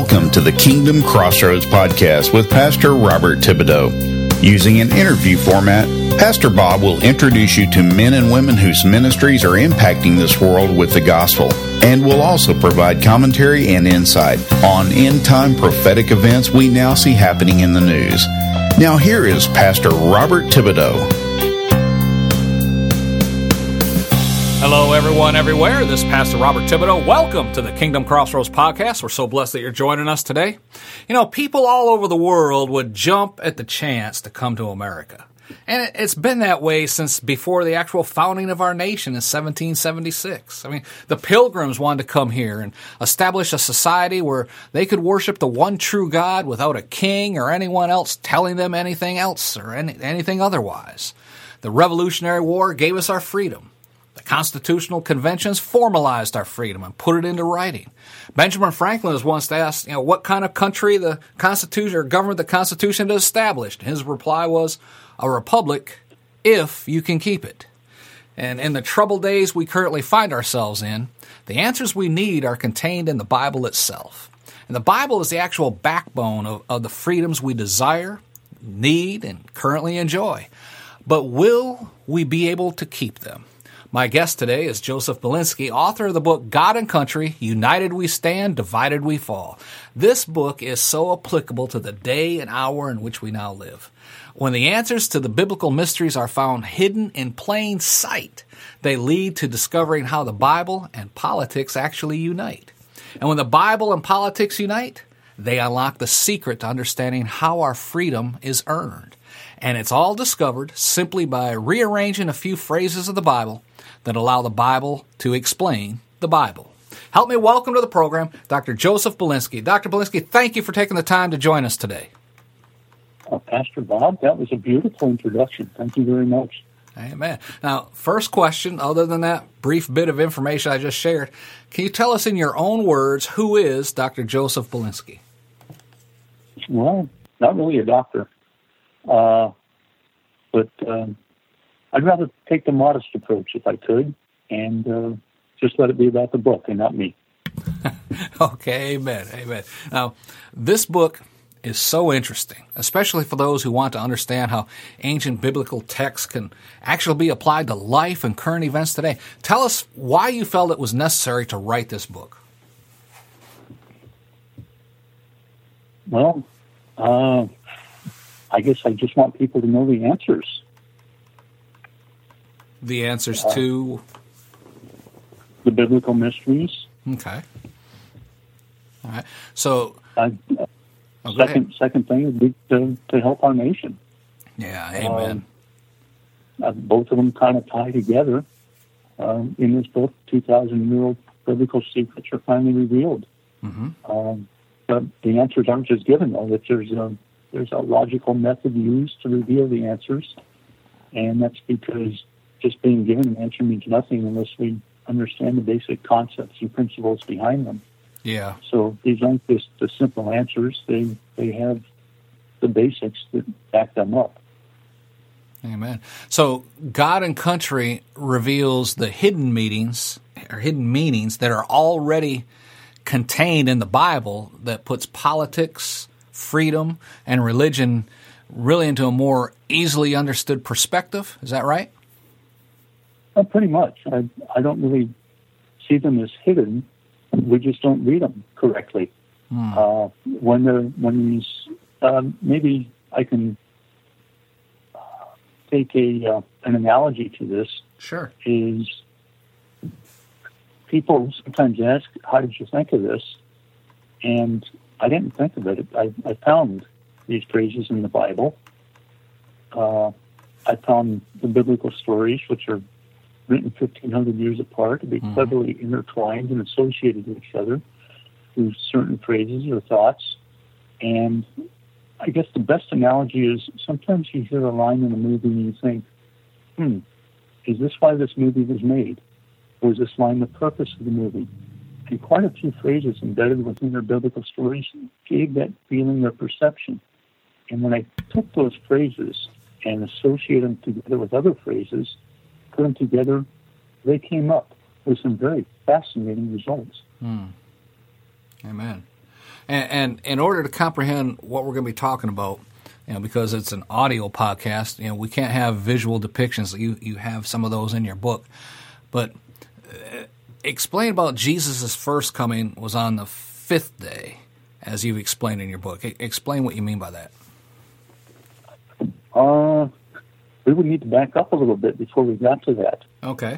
Welcome to the Kingdom Crossroads podcast with Pastor Robert Thibodeau. Using an interview format, Pastor Bob will introduce you to men and women whose ministries are impacting this world with the gospel, and will also provide commentary and insight on end-time prophetic events we now see happening in the news. Now here is Pastor Robert Thibodeau. Hello, everyone, everywhere. This is Pastor Robert Thibodeau. Welcome to the Kingdom Crossroads podcast. We're so blessed that you're joining us today. You know, people all over the world would jump at the chance to come to America. And it's been that way since before the actual founding of our nation in 1776. I mean, the Pilgrims wanted to come here and establish a society where they could worship the one true God without a king or anyone else telling them anything else or anything otherwise. The Revolutionary War gave us our freedom. The Constitutional Conventions formalized our freedom and put it into writing. Benjamin Franklin was once asked, what kind of country the Constitution or government the Constitution had established. His reply was, a republic, if you can keep it. And in the troubled days we currently find ourselves in, the answers we need are contained in the Bible itself. And the Bible is the actual backbone of the freedoms we desire, need, and currently enjoy. But will we be able to keep them? My guest today is Joseph Bielinski, author of the book God and Country, United We Stand, Divided We Fall. This book is so applicable to the day and hour in which we now live. When the answers to the biblical mysteries are found hidden in plain sight, they lead to discovering how the Bible and politics actually unite. And when the Bible and politics unite, they unlock the secret to understanding how our freedom is earned. And it's all discovered simply by rearranging a few phrases of the Bible that allow the Bible to explain the Bible. Help me welcome to the program Dr. Joseph Bielinski. Dr. Bielinski, thank you for taking the time to join us today. Pastor Bob, that was a beautiful introduction. Thank you very much. Amen. Now, first question, other than that brief bit of information I just shared, can you tell us in your own words, who is Dr. Joseph Bielinski? Well, not really a doctor, but I'd rather take the modest approach if I could, and just let it be about the book and not me. Okay, amen, amen. Now, this book is so interesting, especially for those who want to understand how ancient biblical texts can actually be applied to life and current events today. Tell us why you felt it was necessary to write this book. Well, I guess I just want people to know the answers. The answers to? The biblical mysteries. Okay. All right. So, second thing would be to help our nation. Yeah, amen. Both of them kind of tie together. In this book, 2,000-year-old biblical secrets are finally revealed. Mm-hmm. But the answers aren't just given, though. That there's a logical method used to reveal the answers, and that's because just being given an answer means nothing unless we understand the basic concepts and principles behind them. Yeah. So these aren't just the simple answers. They have the basics that back them up. Amen. So God and Country reveals the hidden meanings that are already contained in the Bible that puts politics, freedom, and religion really into a more easily understood perspective. Is that right? Pretty much. I don't really see them as hidden. We just don't read them correctly. Maybe I can take an analogy to this. Sure. Is people sometimes ask, "How did you think of this?" And I didn't think of it. I found these phrases in the Bible. I found the biblical stories, which are written 1,500 years apart, to be cleverly intertwined and associated with each other through certain phrases or thoughts. And I guess the best analogy is sometimes you hear a line in a movie and you think, is this why this movie was made? Or is this line the purpose of the movie? And quite a few phrases embedded within their biblical stories gave that feeling or perception. And when I took those phrases and associated them together with other phrases, put them together, they came up with some very fascinating results. Amen. And in order to comprehend what we're going to be talking about, because it's an audio podcast, we can't have visual depictions. You have some of those in your book. But explain about Jesus' first coming was on the fifth day, as you've explained in your book. Explain what you mean by that. We would need to back up a little bit before we got to that. Okay.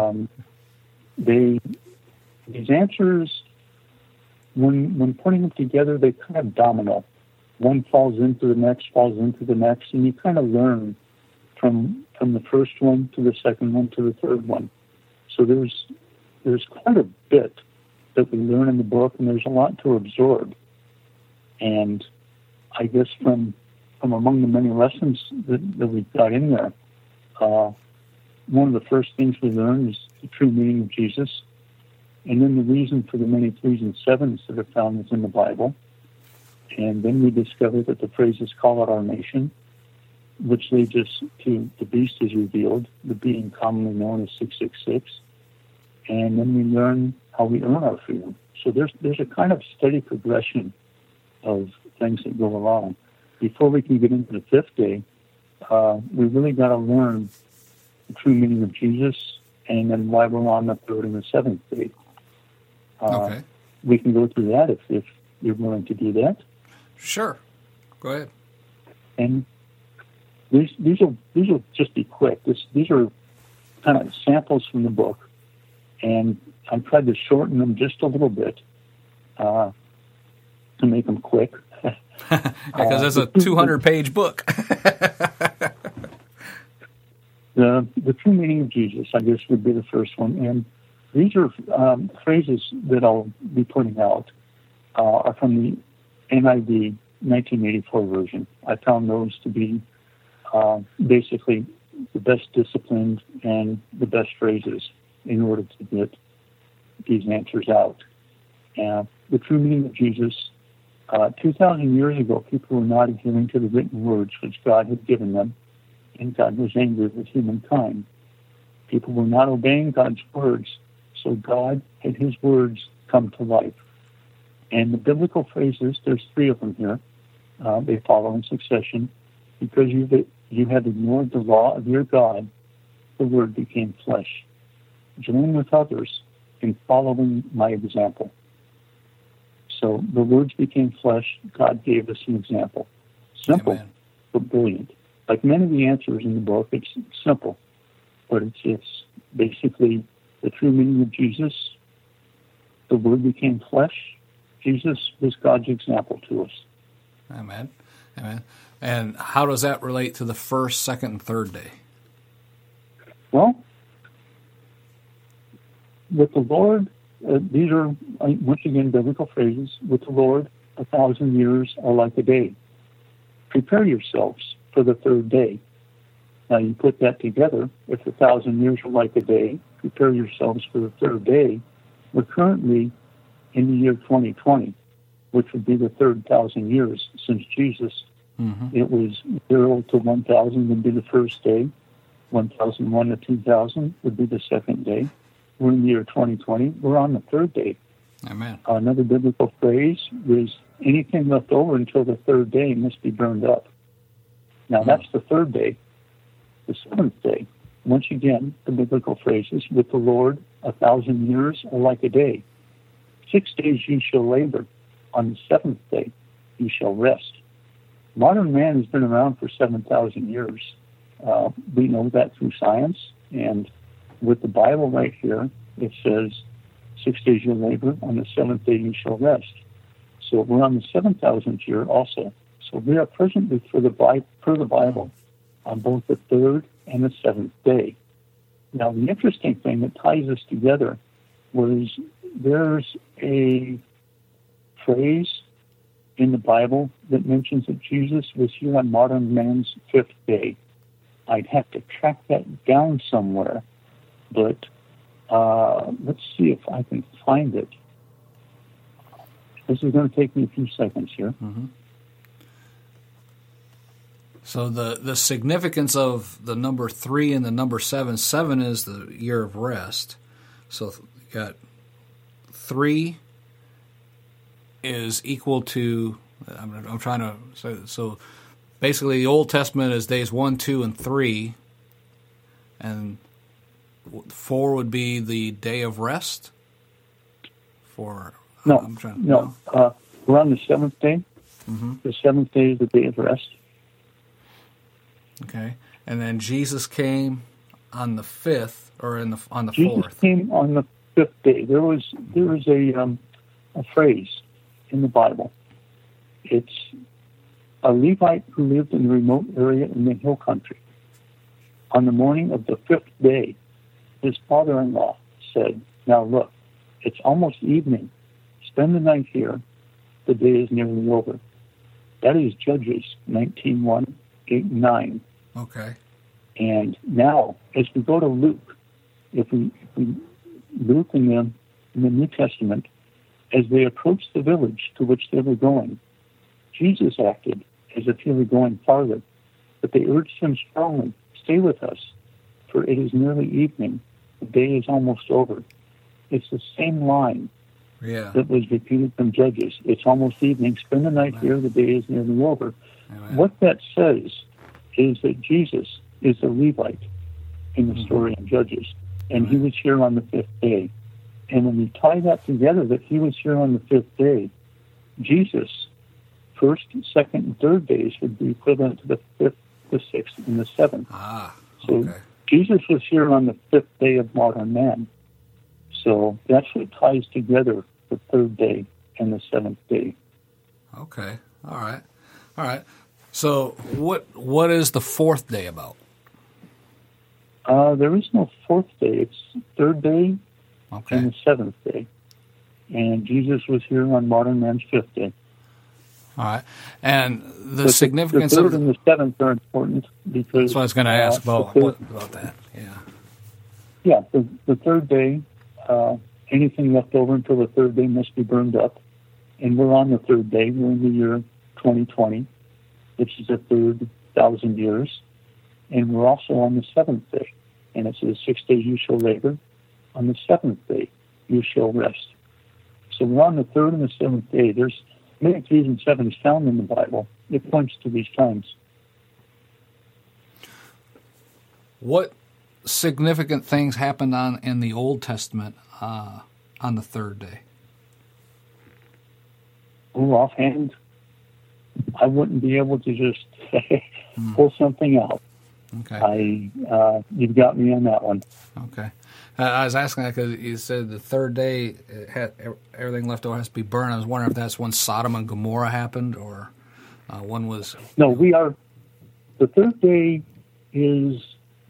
These answers, when putting them together, they kind of domino. One falls into the next, and you kind of learn from the first one to the second one to the third one. So there's quite a bit that we learn in the book, and there's a lot to absorb. And I guess from among the many lessons that we've got in there, one of the first things we learn is the true meaning of Jesus, and then the reason for the many 3s and 7s that are found within the Bible. And then we discover that the phrases "call out our nation," which leads us to "the beast is revealed," the being commonly known as 666. And then we learn how we earn our freedom. So there's a kind of steady progression of things that go along. Before we can get into the fifth day, we really got to learn the true meaning of Jesus, and then why we're on the third and the seventh day. Okay. We can go through that if you're willing to do that. Sure. Go ahead. And these will just be quick. These are kind of samples from the book, and I've tried to shorten them just a little bit to make them quick. Because it's a 200-page book. The true meaning of Jesus, I guess, would be the first one. And these are phrases that I'll be putting out are from the NIV 1984 version. I found those to be basically the best disciplined and the best phrases in order to get these answers out. The true meaning of Jesus, 2,000 years ago, people were not adhering to the written words which God had given them, and God was angry with humankind. People were not obeying God's words, so God had his words come to life. And the biblical phrases, there's 3 of them here. They follow in succession. Because you have ignored the law of your God, the Word became flesh. Join with others in following my example. So the words became flesh. God gave us an example. Simple, Amen. But brilliant. Like many of the answers in the book, it's simple, but it's basically the true meaning of Jesus. The Word became flesh. Jesus was God's example to us. Amen. Amen. And how does that relate to the first, second, and third day? Well, with the Lord, these are, once again, biblical phrases. With the Lord, 1,000 years are like a day. Prepare yourselves for the third day. Now, you put that together. If 1,000 years are like a day, prepare yourselves for the third day. We're currently in the year 2020, which would be the third 1,000 years since Jesus. Mm-hmm. It was 0 to 1,000 would be the first day. 1,001 to 2,000 would be the second day. We're in the year 2020. We're on the third day. Amen. Another biblical phrase is anything left over until the third day must be burned up. Now, that's the third day. The seventh day, once again, the biblical phrases, with the Lord, 1,000 years are like a day. 6 days you shall labor. On the seventh day you shall rest. Modern man has been around for 7,000 years. We know that through science, and with the Bible right here, it says 6 days you'll labor, on the seventh day you shall rest. So we're on the 7,000th year also. So we are presently per the Bible on both the third and the seventh day. Now, the interesting thing that ties us together was there's a phrase in the Bible that mentions that Jesus was here on modern man's fifth day. I'd have to track that down somewhere, but let's see if I can find it. This is going to take me a few seconds here. Mm-hmm. So the significance of the number 3 and the number 7, 7 is the year of rest. So you got 3 is equal to, I'm trying to say, so basically the Old Testament is days 1, 2, and 3, and 4 would be the day of rest? We're on the seventh day. Mm-hmm. The seventh day is the day of rest. Okay. And then Jesus came on the 5th, or on the 4th? Jesus came on the 5th day. There was a phrase in the Bible. It's a Levite who lived in a remote area in the hill country. On the morning of the 5th day, his father-in-law said, "Now look, it's almost evening. Spend the night here. The day is nearly over." That is Judges 19:1, 8, and 9. Okay. And now, as we go to Luke, if we Luke in the New Testament, as they approached the village to which they were going, Jesus acted as if he were going farther, but they urged him strongly, "Stay with us, for it is nearly evening. The day is almost over." It's the same line that was repeated from Judges. It's almost evening. Spend the night here. The day is nearly over. Amen. What that says is that Jesus is a Levite in the story in Judges, and he was here on the 5th day. And when we tie that together, that he was here on the 5th day, Jesus' first, second, and third days would be equivalent to the 5th, the 6th, and the 7th. So Jesus was here on the 5th day of modern man. So that's what ties together the 3rd day and the 7th day. Okay. All right. So what is the 4th day about? There is no 4th day. It's 3rd day and the 7th day. And Jesus was here on modern man's 5th day. All right. And the significance of the 3rd and the 7th are important because... That's what I was going to ask about that. Yeah. Yeah, the 3rd day, anything left over until the 3rd day must be burned up. And we're on the 3rd day. We're in the year 2020, which is the 3rd 1,000 years. And we're also on the 7th day. And it says 6 days you shall labor. On the 7th day you shall rest. So we're on the 3rd and the 7th day. There's many 3s and 7s found in the Bible. It points to these times. What significant things happened in the Old Testament on the 3rd day? Oh, offhand, I wouldn't be able to just pull something out. Okay. You've got me on that one. Okay. I was asking that because you said the 3rd day everything left over has to be burned. I was wondering if that's when Sodom and Gomorrah happened, or one was. No, we are. The 3rd day is.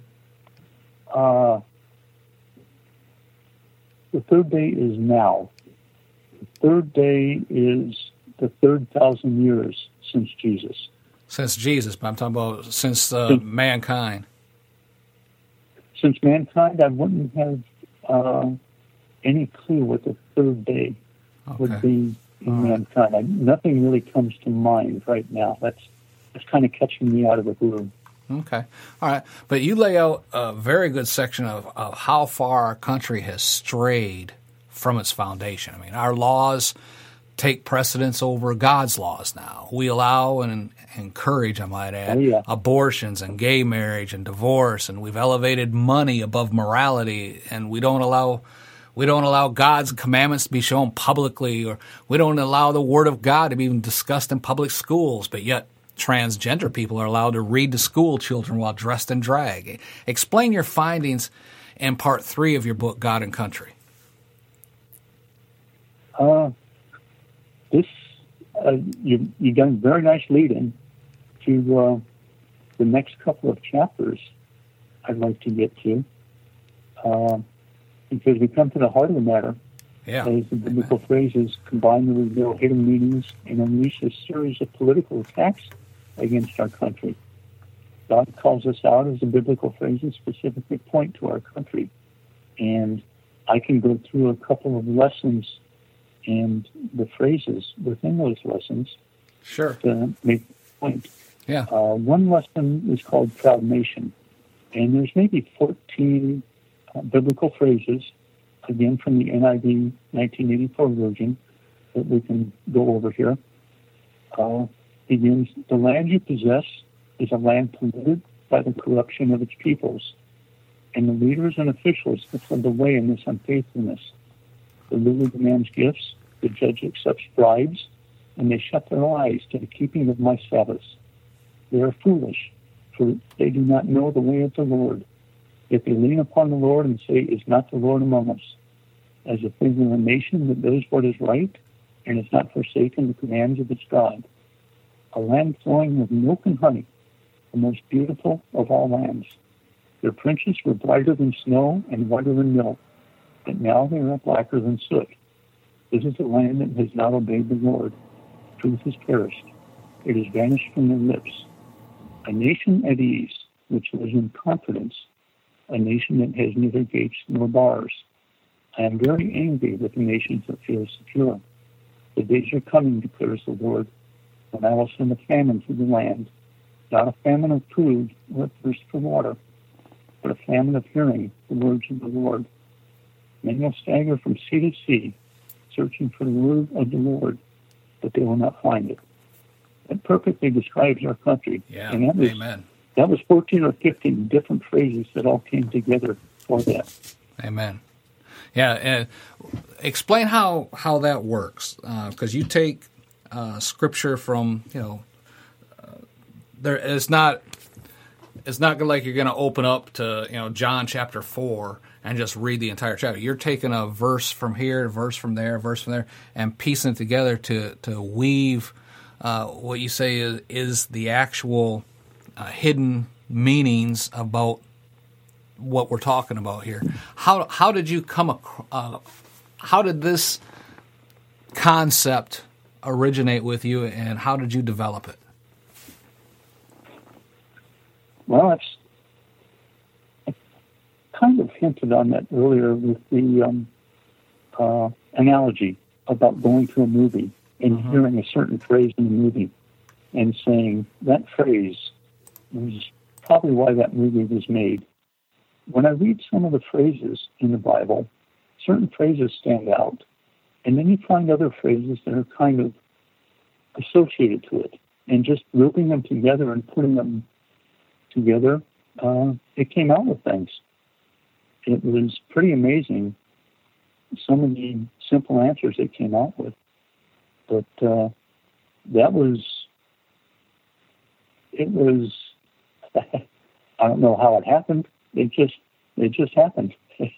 The 3rd day is now. The 3rd day is the 3rd 1,000 years since Jesus. Since Jesus, but I'm talking about since mankind. Since mankind, I wouldn't have any clue what the 3rd day would be in mankind. Nothing really comes to mind right now. That's kind of catching me out of the blue. Okay. All right. But you lay out a very good section of how far our country has strayed from its foundation. I mean, our laws take precedence over God's laws now. We allow and encourage, I might add, abortions and gay marriage and divorce, and we've elevated money above morality, and we don't allow God's commandments to be shown publicly, or we don't allow the Word of God to be even discussed in public schools, but yet transgender people are allowed to read to school children while dressed in drag. Explain your findings in part 3 of your book, God and Country. You got a very nice lead-in to the next couple of chapters I'd like to get to, because we come to the heart of the matter. Yeah. As the biblical phrases combine to reveal hidden meanings and unleash a series of political attacks against our country. God calls us out as the biblical phrases specifically point to our country. And I can go through a couple of lessons and the phrases within those lessons to make the point. Yeah. One lesson is called Proud Nation. And there's maybe 14 biblical phrases, again from the NIV 1984 version, that we can go over here begins, the land you possess is a land polluted by the corruption of its peoples, and the leaders and officials have led the way in this unfaithfulness. The ruler demands gifts, the judge accepts bribes, and they shut their eyes to the keeping of my Sabbaths. They are foolish, for they do not know the way of the Lord. Yet they lean upon the Lord and say, is not the Lord among us? As if they were a nation that does what is right and has not forsaken the commands of its God. A land flowing with milk and honey, the most beautiful of all lands. Their princes were brighter than snow and whiter than milk, but now they are blacker than soot. This is a land that has not obeyed the Lord. Truth has perished. It has vanished from their lips. A nation at ease, which lives in confidence, a nation that has neither gates nor bars. I am very angry with the nations that feel secure. The days are coming, declares the Lord, when I will send a famine through the land, not a famine of food or a thirst for water, but a famine of hearing the words of the Lord. Many will stagger from sea to sea, searching for the word of the Lord, but they will not find it. That perfectly describes our country. Yeah, and that was, amen. That was 14 or 15 different phrases that all came together for that. Amen. Yeah, and explain how that works, because you take scripture from, there. It's not like you're going to open up to John chapter 4 and just read the entire chapter. You're taking a verse from here, a verse from there, a verse from there, and piecing it together to weave what you say is the actual hidden meanings about what we're talking about here. How did you come across? How did this concept originate with you, and how did you develop it? Well, I kind of hinted on that earlier with the analogy about going to a movie and hearing a certain phrase in the movie and saying that phrase was probably why that movie was made. When I read some of the phrases in the Bible, certain phrases stand out, and then you find other phrases that are kind of associated to it, and just grouping them together and putting them together, it came out with things. It was pretty amazing, some of the simple answers it came out with. But it was, I don't know how it happened. It just happened.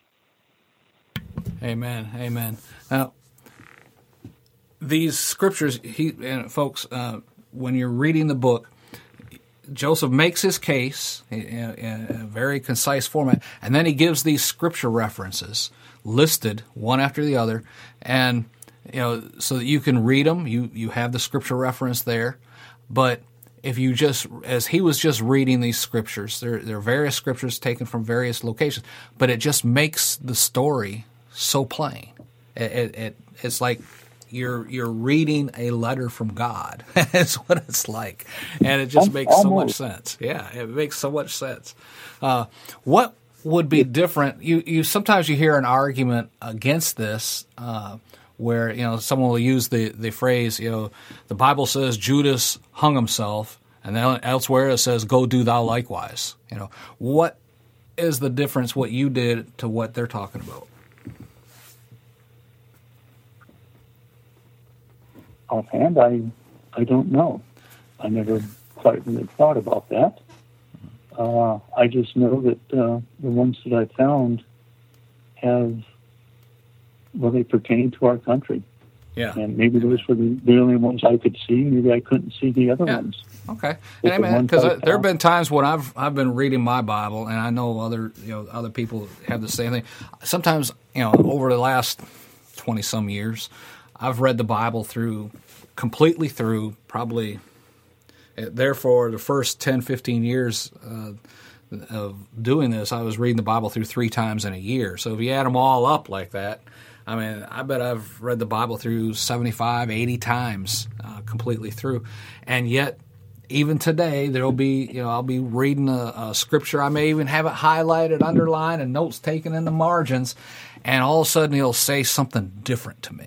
Amen. Amen. Now, these scriptures, folks, when you're reading the book, Joseph makes his case in a very concise format, and then he gives these scripture references listed one after the other, and so that you can read them. You have the scripture reference there, but if you just, as he was just reading these scriptures, there are various scriptures taken from various locations, but it just makes the story so plain. It's like you're reading a letter from God. That's what it's like, and it just makes so much sense. Yeah, it makes so much sense. What would be different? You sometimes you hear an argument against this. Where someone will use the phrase, the Bible says Judas hung himself, and then elsewhere it says, "Go do thou likewise." What is the difference? What you did to what they're talking about? Offhand, I don't know. I never quite really thought about that. I just know that the ones that I found they pertain to our country. Yeah. And maybe those were the only ones I could see. Maybe I couldn't see the other ones. Okay. And because there have been times when I've been reading my Bible, and I know other people have the same thing. Sometimes, over the last 20-some years, I've read the Bible completely through, probably, therefore, the first 10, 15 years of doing this, I was reading the Bible through 3 times in a year. So if you add them all up like that, I bet I've read the Bible through 75, 80 times completely through. And yet, even today, there'll be, I'll be reading a scripture. I may even have it highlighted, underlined, and notes taken in the margins. And all of a sudden, he'll say something different to me.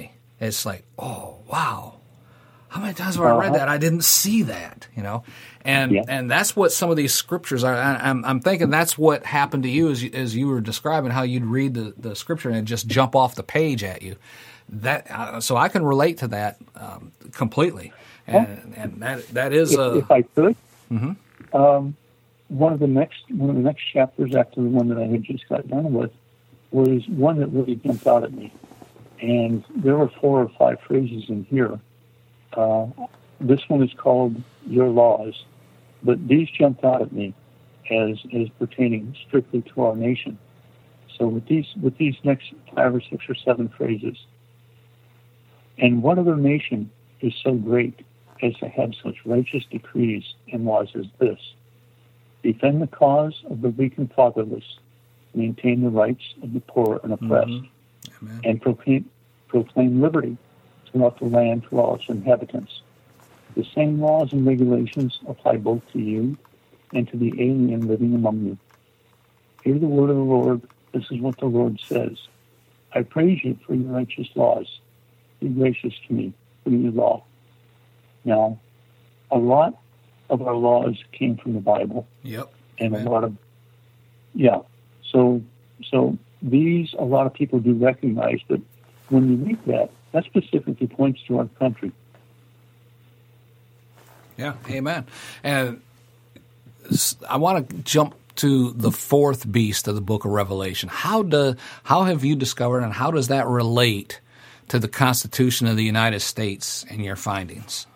it's like, oh, wow. How many times have I read that? I didn't see that, and that's what some of these scriptures are. I'm thinking that's what happened to you as you were describing how you'd read the scripture and it'd just jump off the page at you. So I can relate to that completely, and that is. If I could, one of the next chapters after the one that I had just got done with was one that really jumped out at me, and there were 4 or 5 phrases in here. This one is called Your Laws, but these jumped out at me as pertaining strictly to our nation. So with these next 5 or 6 or 7 phrases, and what other nation is so great as to have such righteous decrees and laws as this? Defend the cause of the weak and fatherless, maintain the rights of the poor and oppressed, and proclaim liberty throughout the land to all its inhabitants. The same laws and regulations apply both to you and to the alien living among you. Hear the word of the Lord. This is what the Lord says. I praise you for your righteous laws. Be gracious to me for your law. Now, a lot of our laws came from the Bible. Yep. And a lot of, So these, a lot of people do recognize, but when you read that specifically points to our country. Yeah, amen. And I want to jump to the 4th beast of the book of Revelation. How have you discovered, and how does that relate to the Constitution of the United States and your findings?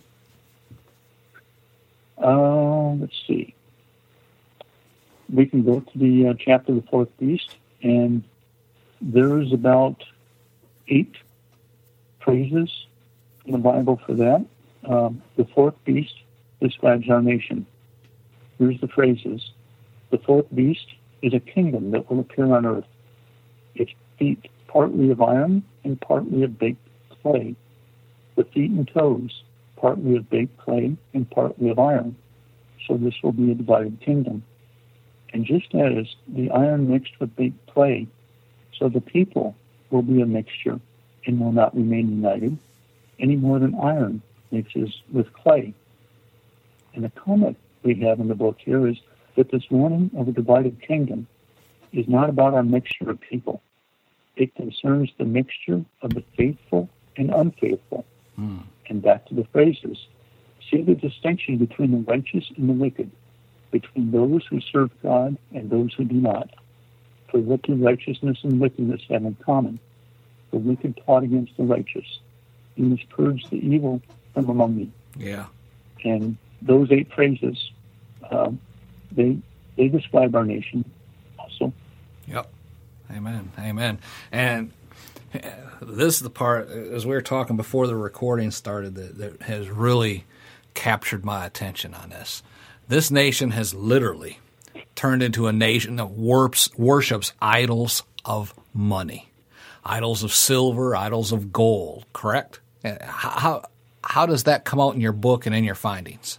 Let's see. We can go to the chapter of the 4th beast, and there's about 8 phrases in the Bible for that. The 4th beast describes our nation. Here's the phrases. The 4th beast is a kingdom that will appear on earth. Its feet partly of iron and partly of baked clay. The feet and toes partly of baked clay and partly of iron. So this will be a divided kingdom. And just as the iron mixed with baked clay, so the people will be a mixture and will not remain united any more than iron mixes with clay. And the comment we have in the book here is that this warning of a divided kingdom is not about our mixture of people. It concerns the mixture of the faithful and unfaithful. And back to the phrases. See the distinction between the righteous and the wicked, between those who serve God and those who do not. For what do righteousness and wickedness have in common? The wicked plot against the righteous. You must purge the evil from among you. Yeah. And those 8 phrases, they describe our nation also. Yep. Amen. Amen. And this is the part, as we were talking before the recording started, that has really captured my attention on this. This nation has literally turned into a nation that worships idols of money, idols of silver, idols of gold, correct? How does that come out in your book and in your findings?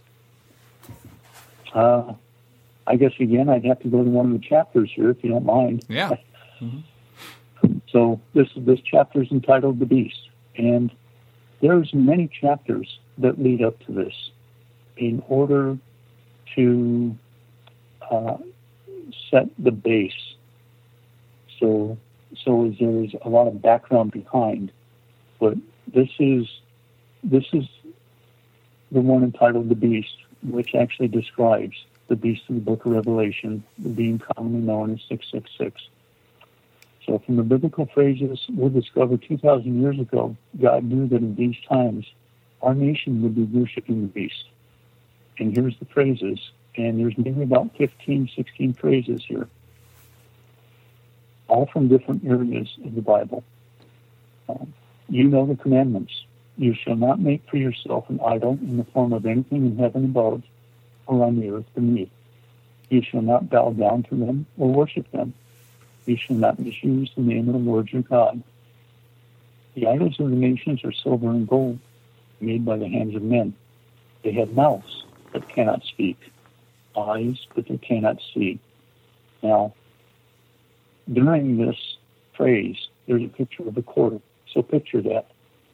I guess, again, I'd have to go to one of the chapters here, if you don't mind. Yeah. So this chapter is entitled The Beast, and there's many chapters that lead up to this in order to set the base. So there's a lot of background behind, but this is the one entitled The Beast, which actually describes the beast of the book of Revelation, being commonly known as 666. So from the biblical phrases we discovered 2,000 years ago, God knew that in these times our nation would be worshiping the beast. And here's the phrases, and there's maybe about 15, 16 phrases here, all from different areas of the Bible. You know the commandments. You shall not make for yourself an idol in the form of anything in heaven above or on the earth beneath. You shall not bow down to them or worship them. You shall not misuse the name of the Lord your God. The idols of the nations are silver and gold, made by the hands of men. They have mouths, but cannot speak, eyes, but they cannot see. Now, during this phrase, there's a picture of a quarter. So picture that.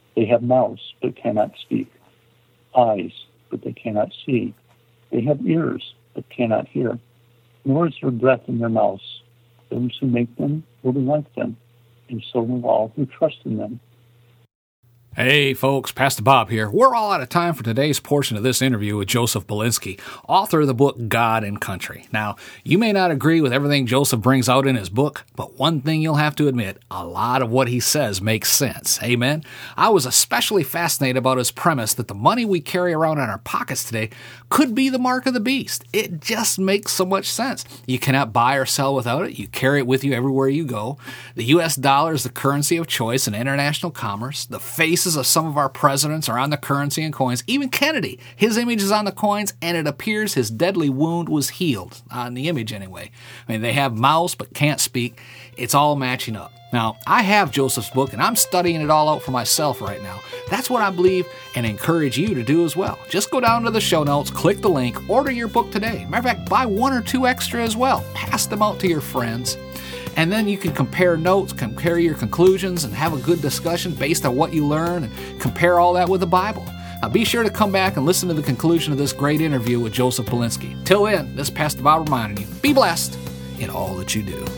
They have mouths but cannot speak, eyes but they cannot see. They have ears but cannot hear, nor is there breath in their mouths. Those who make them will be like them, and so will all who trust in them. Hey folks, Pastor Bob here. We're all out of time for today's portion of this interview with Joseph Bielinski, author of the book God and Country. Now, you may not agree with everything Joseph brings out in his book, but one thing you'll have to admit, a lot of what he says makes sense. Amen? I was especially fascinated about his premise that the money we carry around in our pockets today could be the mark of the beast. It just makes so much sense. You cannot buy or sell without it. You carry it with you everywhere you go. The U.S. dollar is the currency of choice in international commerce. The faces of some of our presidents are on the currency and coins. Even Kennedy, his image is on the coins, and it appears his deadly wound was healed, on the image anyway. I mean, they have mouths but can't speak. It's all matching up. Now, I have Joseph's book, and I'm studying it all out for myself right now. That's what I believe and encourage you to do as well. Just go down to the show notes, click the link, order your book today. Matter of fact, buy 1 or 2 extra as well. Pass them out to your friends. And then you can compare notes, compare your conclusions, and have a good discussion based on what you learn, and compare all that with the Bible. Now be sure to come back and listen to the conclusion of this great interview with Joseph Bielinski. Till then, this is Pastor Bob reminding you, be blessed in all that you do.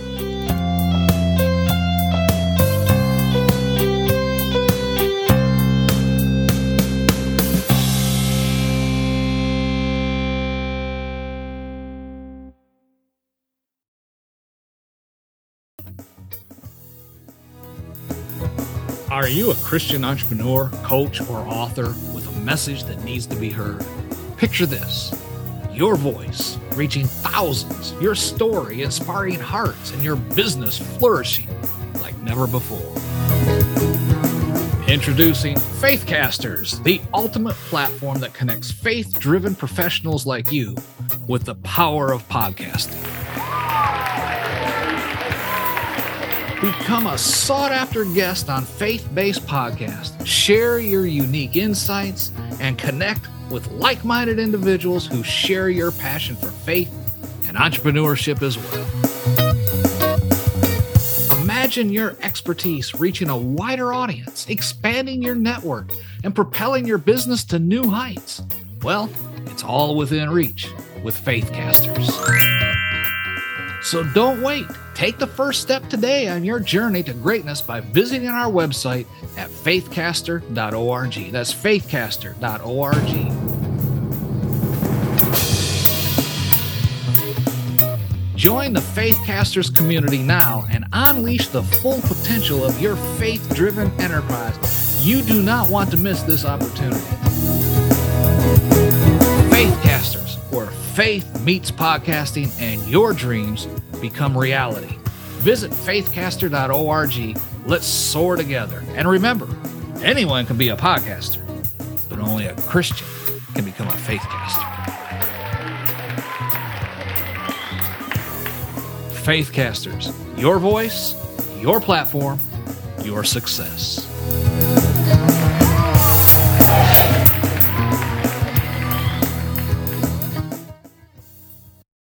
Are you a Christian entrepreneur, coach, or author with a message that needs to be heard? Picture this: your voice reaching thousands, your story inspiring hearts, and your business flourishing like never before. Introducing Faithcasters, the ultimate platform that connects faith-driven professionals like you with the power of podcasting. Become a sought-after guest on faith-based podcasts. Share your unique insights and connect with like-minded individuals who share your passion for faith and entrepreneurship as well. Imagine your expertise reaching a wider audience, expanding your network, and propelling your business to new heights. Well, it's all within reach with Faithcasters. So don't wait. Take the first step today on your journey to greatness by visiting our website at faithcaster.org. That's faithcaster.org. Join the Faithcasters community now and unleash the full potential of your faith-driven enterprise. You do not want to miss this opportunity. Faithcasters, where faith meets podcasting and your dreams become reality. Visit faithcaster.org. Let's soar together. And remember, anyone can be a podcaster, but only a Christian can become a faithcaster. Faithcasters, your voice, your platform, your success.